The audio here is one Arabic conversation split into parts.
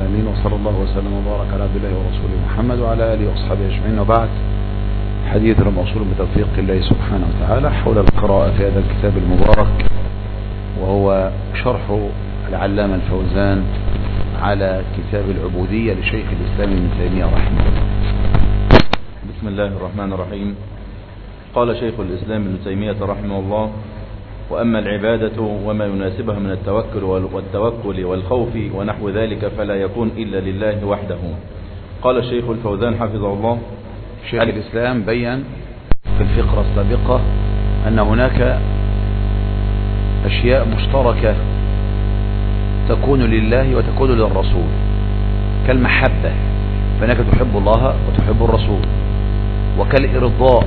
العالمين، وصلى الله وسلم وبارك على عبد الله ورسوله محمد وعلى آله وأصحابه أجمعين، وبعد. حديثنا موصول بتوفيق الله سبحانه وتعالى حول القراءة في هذا الكتاب المبارك، وهو شرح العلامة الفوزان على كتاب العبودية لشيخ الإسلام ابن تيمية رحمه الله. بسم الله الرحمن الرحيم. قال شيخ الإسلام ابن تيمية رحمه الله: وأما العبادة وما يناسبها من التوكل والخوف ونحو ذلك فلا يكون إلا لله وحده. قال الشيخ الفوزان حفظه الله: شيخ الإسلام بيّن في الفقرة السابقة أن هناك أشياء مشتركة تكون لله وتكون للرسول، كالمحبة، فإنك تحب الله وتحب الرسول، وكالإرضاء،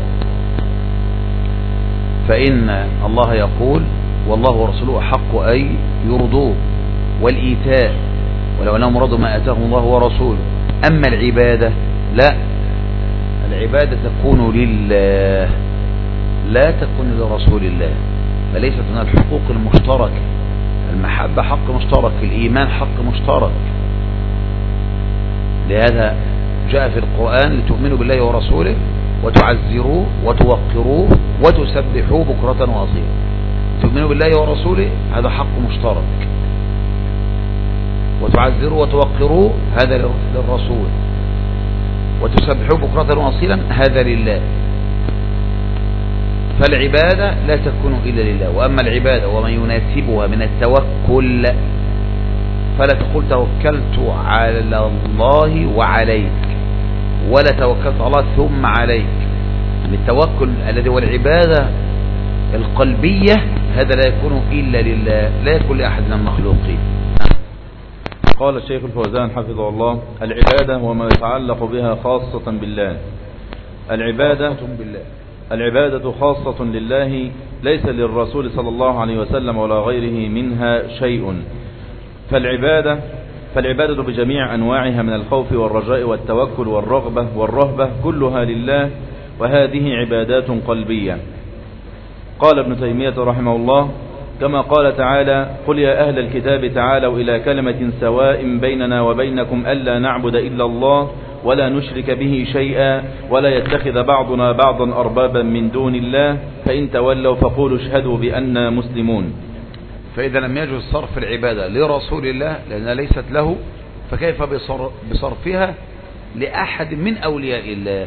فإن الله يقول والله ورسوله أحق أن يرضوه، والإيتاء ولو أنهم رضوا ما آتاهم الله ورسوله. أما العبادة لا، العبادة تكون لله لا تكون لرسول الله، فليست من الحقوق المشتركة. المحبة حق مشترك، الإيمان حق مشترك، لهذا جاء في القرآن: لتؤمنوا بالله ورسوله وتعزروه وتوقروه وتسبحوه بكرة وأصيلا. تؤمنوا بالله ورسوله هذا حق مشترك، وتعزروه وتوقروه هذا للرسول، وتسبحوه بكرة وأصيلا هذا لله. فالعبادة لا تكون إلا لله. وأما العبادة وما يناسبها من التوكل فلا تقول توكلت على الله وعليك، ولا توكلت على الله ثم عليك. التوكل الذي هو العبادة القلبية هذا لا يكون إلا لله، لا يكون لأحد من المخلوقين. قال الشيخ الفوزان حفظه الله: العبادة وما يتعلق بها خاصة بالله. العبادة خاصة لله، ليس للرسول صلى الله عليه وسلم ولا غيره منها شيء. فالعبادة بجميع أنواعها من الخوف والرجاء والتوكل والرغبة والرهبة كلها لله، وهذه عبادات قلبية. قال ابن تيمية رحمه الله: كما قال تعالى: قل يا أهل الكتاب تعالوا إلى كلمة سواء بيننا وبينكم ألا نعبد إلا الله ولا نشرك به شيئا ولا يتخذ بعضنا بعضا أربابا من دون الله فإن تولوا فقولوا اشهدوا بأننا مسلمون. فإذا لم يجوز صرف العبادة لرسول الله لأنها ليست له، فكيف بصرفها لأحد من أولياء الله؟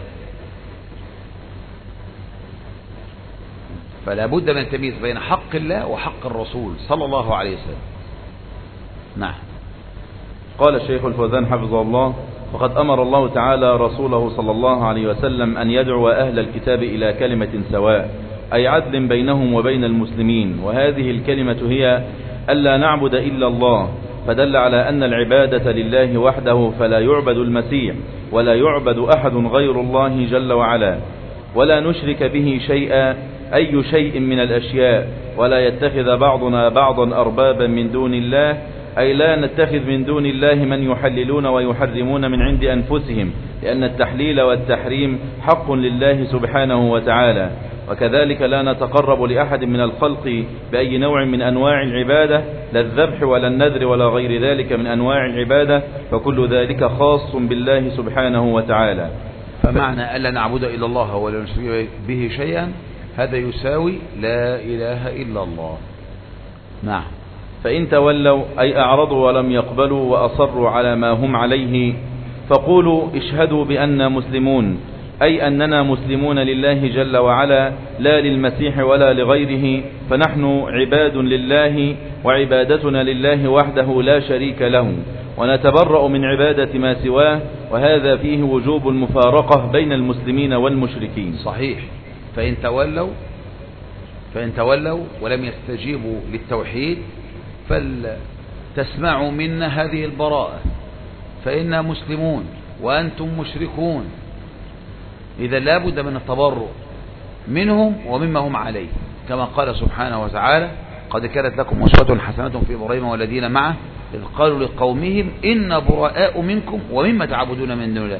فلا بد من التمييز بين حق الله وحق الرسول صلى الله عليه وسلم. نعم. قال الشيخ الفوزان حفظه الله: وقد أمر الله تعالى رسوله صلى الله عليه وسلم أن يدعو أهل الكتاب إلى كلمة سواء، أي عدل بينهم وبين المسلمين، وهذه الكلمة هي ألا نعبد إلا الله، فدل على أن العبادة لله وحده، فلا يعبد المسيح ولا يعبد أحد غير الله جل وعلا، ولا نشرك به شيئا أي شيء من الأشياء، ولا يتخذ بعضنا بعضا أربابا من دون الله، أي لا نتخذ من دون الله من يحللون ويحرمون من عند أنفسهم، لأن التحليل والتحريم حق لله سبحانه وتعالى. وكذلك لا نتقرب لأحد من الخلق بأي نوع من أنواع العبادة، لا الذبح ولا النذر ولا غير ذلك من أنواع العبادة، فكل ذلك خاص بالله سبحانه وتعالى. فمعنى ألا نعبد إلا الله ولا نشرك به شيئا هذا يساوي لا إله إلا الله. نعم. فإن تولوا أي أعرضوا ولم يقبلوا وأصروا على ما هم عليه فقولوا اشهدوا بأننا مسلمون، أي أننا مسلمون لله جل وعلا لا للمسيح ولا لغيره، فنحن عباد لله وعبادتنا لله وحده لا شريك له، ونتبرأ من عبادة ما سواه، وهذا فيه وجوب المفارقة بين المسلمين والمشركين. صحيح. فإن تولوا ولم يستجيبوا للتوحيد فلتسمعوا منا هذه البراءة، فإنا مسلمون وأنتم مشركون. إذا لا بد من التبرؤ منهم ومما هم عليه، كما قال سبحانه وتعالى: قد كانت لكم أسوة حسنة في إبراهيم والذين معه إذ قالوا لقومهم إنا براء منكم ومما تعبدون من دون الله.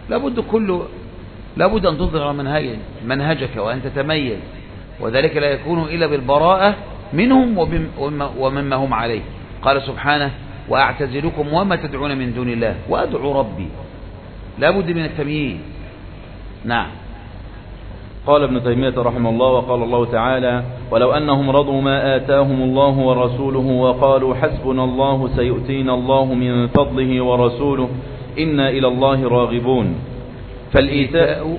لابد أن تظهر منهجك وأن تتميز، وذلك لا يكون إلا بالبراءة منهم ومما هم عليه. قال سبحانه: وأعتزلكم وما تدعون من دون الله وأدعو ربي. لا بد من التمييز. نعم. قال ابن تيمية رحمه الله: وقال الله تعالى: ولو أنهم رضوا ما آتاهم الله ورسوله وقالوا حسبنا الله سيؤتينا الله من فضله ورسوله إنا إلى الله راغبون. فالإيتاء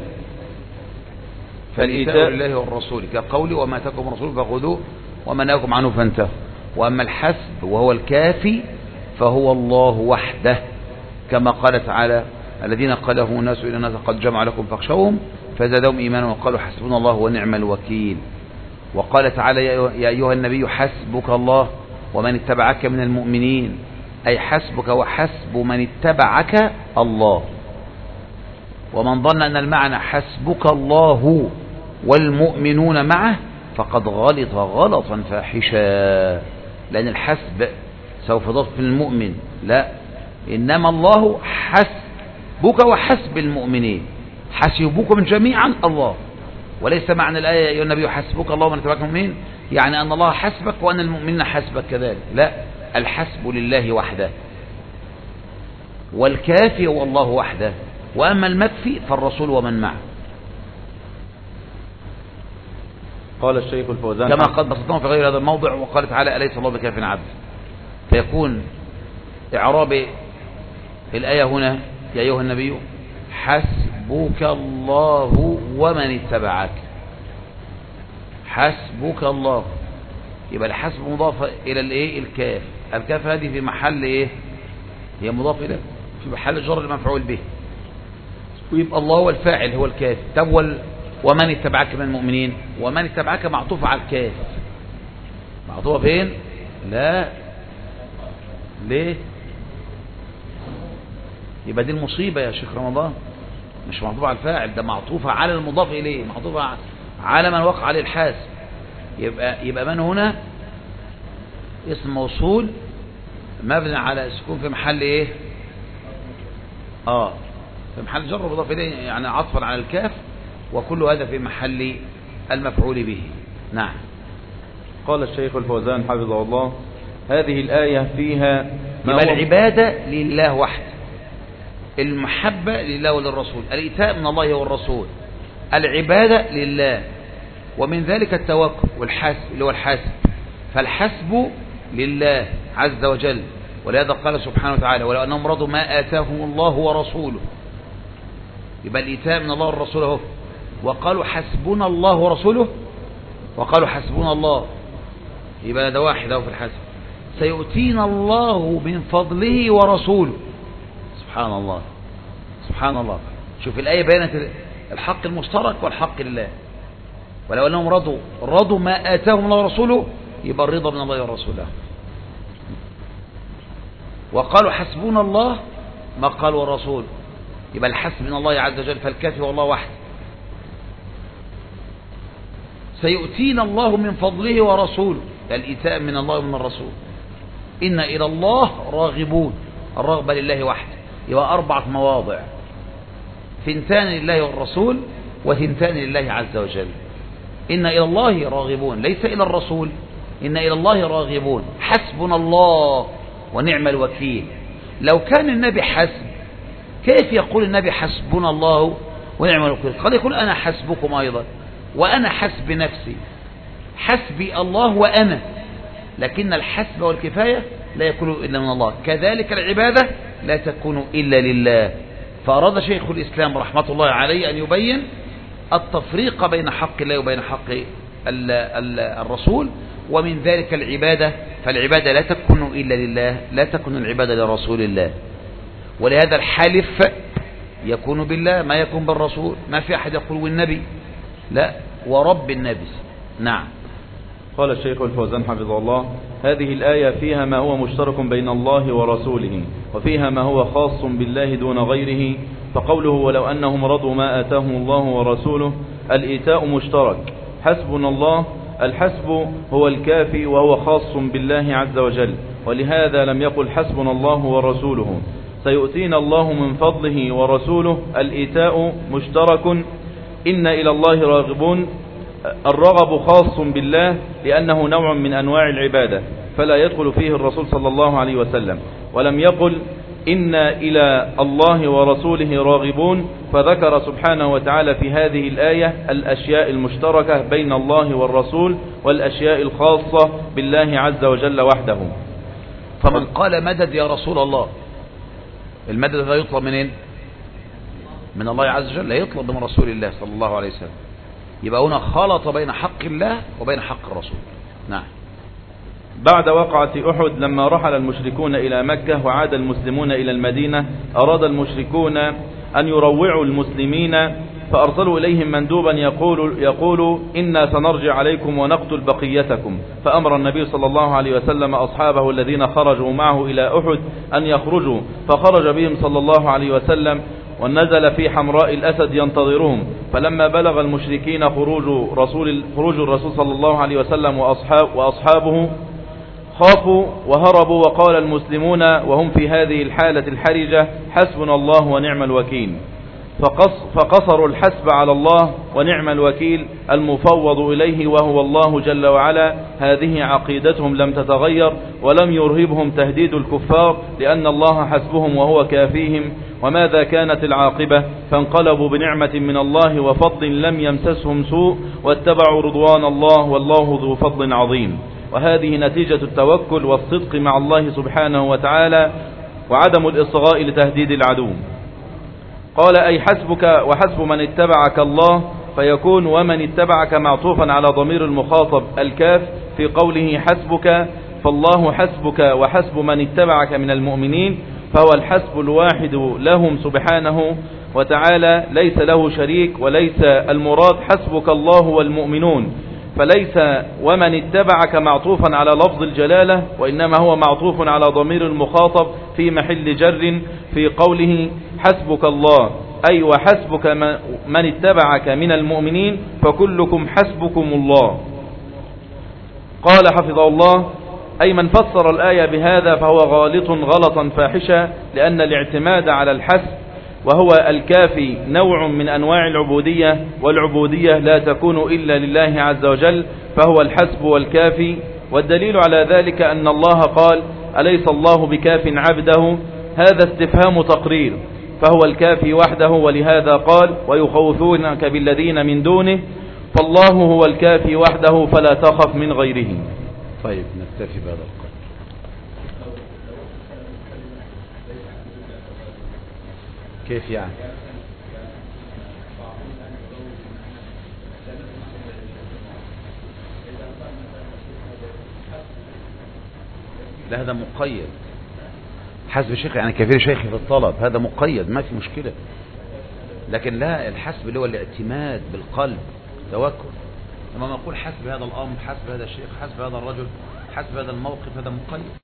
لله والرسول كقوله وما آتاكم الرسول فخذوه وما نهاكم عنه فانتهوا. وأما الحسب وهو الكافي فهو الله وحده، كما قال تعالى: الذين قاله الناس إلى الناس قد جمع لكم فاخشوهم فزادهم إيمانا وقالوا حسبنا الله ونعم الوكيل. وقال تعالى: يا أيها النبي حسبك الله ومن اتبعك من المؤمنين، أي حسبك وحسب من اتبعك الله. ومن ظن أن المعنى حسبك الله والمؤمنون معه فقد غلط غلطا فاحشا، لأن الحسب سوف يضاف للمؤمن، لا، إنما الله حسبك وحسب المؤمنين، حسبكم جميعا الله. وليس معنى الآية يا أيها النبي حسبك الله ومن اتبعك من المؤمنين يعني أن الله حسبك وأن المؤمنين حسبك كذلك، لا، الحسب لله وحده، والكافي هو الله وحده، وأما المكفي فالرسول ومن معه. قال الشيخ الفوزان كما قد بسطناه في غير هذا الموضع، وقال تعالى: أليس الله بكاف عبد. فيكون إعراب الآية هنا يا أيها النبي حسبك الله ومن اتبعك، حسبك الله، يبقى الحسب مضاف إلى الإيه؟ الكاف. الكاف هذه في محل إيه؟ هي مضاف إلى في محل جر المفعول به، ويبقى الله هو الفاعل هو الكاف. طب ومن اتبعك من المؤمنين، ومن اتبعك معطوف على الكاف، معطوفة فين؟ لا، ليه؟ يبقى دي المصيبة يا شيخ رمضان، مش معطوفة على الفاعل، ده معطوفة على المضاف إليه، معطوفة على من وقع عليه الحاسب. يبقى من هنا اسم موصول مبني على السكون في محل ايه؟ في محل جر مضاف اليه، يعني عطفا على الكاف، وكل هذا في محل المفعول به. نعم. قال الشيخ الفوزان حفظه الله: هذه الآية فيها يبقى العبادة لله وحده، المحبة لله وللرسول، الإيتاء من الله والرسول، العبادة لله، ومن ذلك التوكل والحسب اللي هو الحسب، فالحسب لله عز وجل. ولهذا قال سبحانه وتعالى: ولو أنهم رضوا ما آتاهم الله ورسوله، يبقى الإيتاء من الله والرسول اهو. وقالوا حسبنا الله ورسوله، وقالوا حسبنا الله، يبقى ده واحد اهو في الحسب. سيؤتينا الله من فضله ورسوله، سبحان الله سبحان الله. شوف الآية بينت الحق المشترك والحق لله. ولو أنهم رضوا ما آتاهم الله ورسوله، يبقى الرضا من الله ورسوله. وقالوا حسبنا الله، ما قالوا الرسول، يبقى الحسب من الله عز وجل، فالكافي هو الله وحده. سيؤتينا الله من فضله ورسوله، الإيتاء من الله ومن الرسول. إن إلى الله راغبون، الرغبة لله وحده. يبقى 4 مواضع، 2 لله والرسول و2 لله عز وجل. إن إلى الله راغبون، ليس إلى الرسول، إن إلى الله راغبون. حسبنا الله ونعم الوكيل. لو كان النبي حسب، كيف يقول النبي حسبنا الله ونعم الوكيل؟ قد يقول أنا حسبكم أيضا، وأنا حسب نفسي، حسبي الله وأنا، لكن الحسب والكفاية لا يكون إلا من الله. كذلك العبادة لا تكون إلا لله. فأراد شيخ الإسلام رحمة الله عليه أن يبين التفريق بين حق الله وبين حق الرسول، ومن ذلك العبادة، فالعبادة لا تكون إلا لله، لا تكون العبادة لرسول الله. ولهذا الحلف يكون بالله، ما يكون بالرسول. ما في أحد يقول والنبي، لا، ورب النبي. نعم. قال الشيخ الفوزان حفظه الله: هذه الآية فيها ما هو مشترك بين الله ورسوله، وفيها ما هو خاص بالله دون غيره. فقوله ولو أنهم رضوا ما آتاهم الله ورسوله، الإيتاء مشترك. حسبنا الله، الحسب هو الكافي وهو خاص بالله عز وجل، ولهذا لم يقل حسبنا الله ورسوله. سيؤتينا الله من فضله ورسوله، الإيتاء مشترك. إن إلى الله راغبون، الرغب خاص بالله لأنه نوع من أنواع العبادة، فلا يدخل فيه الرسول صلى الله عليه وسلم. ولم يقل إنا إلى الله ورسوله راغبون، فذكر سبحانه وتعالى في هذه الآية الأشياء المشتركة بين الله والرسول والأشياء الخاصة بالله عز وجل وحده. فمن قال مدد يا رسول الله، المدد لا يطلب منين؟ من الله عز وجل، لا يطلب من رسول الله صلى الله عليه وسلم. يبقى هنا خلط بين حق الله وبين حق الرسول. نعم. بعد وقعة أحد لما رحل المشركون إلى مكة وعاد المسلمون إلى المدينة، أراد المشركون أن يروعوا المسلمين، فأرسلوا إليهم مندوبا يقول إنا سنرجع عليكم ونقتل بقيتكم. فأمر النبي صلى الله عليه وسلم أصحابه الذين خرجوا معه إلى أحد أن يخرجوا، فخرج بهم صلى الله عليه وسلم ونزل في حمراء الأسد ينتظرهم. فلما بلغ المشركين خروج الرسول صلى الله عليه وسلم وأصحابه خافوا وهربوا، وقال المسلمون وهم في هذه الحالة الحرجة حسبنا الله ونعم الوكيل، فقصروا الحسب على الله ونعم الوكيل المفوض إليه وهو الله جل وعلا. هذه عقيدتهم لم تتغير، ولم يرهبهم تهديد الكفار، لأن الله حسبهم وهو كافيهم. وماذا كانت العاقبة؟ فانقلبوا بنعمة من الله وفضل لم يمسسهم سوء، واتبعوا رضوان الله والله ذو فضل عظيم. وهذه نتيجة التوكل والصدق مع الله سبحانه وتعالى، وعدم الإصغاء لتهديد العدو. قال أي حسبك وحسب من اتبعك الله، فيكون ومن اتبعك معطوفا على ضمير المخاطب الكاف في قوله حسبك، فالله حسبك وحسب من اتبعك من المؤمنين، فهو الحسب الواحد لهم سبحانه وتعالى، ليس له شريك، وليس المراد حسبك الله والمؤمنون، فليس ومن اتبعك معطوفا على لفظ الجلالة، وإنما هو معطوف على ضمير المخاطب في محل جر في قوله حسبك الله، أي وحسبك من اتبعك من المؤمنين، فكلكم حسبكم الله. قال حفظه الله أي من فسر الآية بهذا فهو غالط غلطا فاحشا، لأن الاعتماد على الحسب وهو الكافي نوع من أنواع العبودية، والعبودية لا تكون إلا لله عز وجل، فهو الحسب والكافي. والدليل على ذلك أن الله قال أليس الله بكاف عبده، هذا استفهام تقرير، فهو الكافي وحده، ولهذا قال ويخوفونك بالذين من دونه، فالله هو الكافي وحده فلا تخف من غيره. طيب نكتفي بهذا القدر. كيف يعني؟ لا هذا مقيد، حسب شيخ يعني كبير شيخي في الطلب، هذا مقيد ما في مشكلة. لكن لا الحسب اللي هو الاعتماد بالقلب توكل، لما نقول حسب هذا الأمر، حسب هذا الشيخ، حسب هذا الرجل، حسب هذا الموقف، هذا مقيد.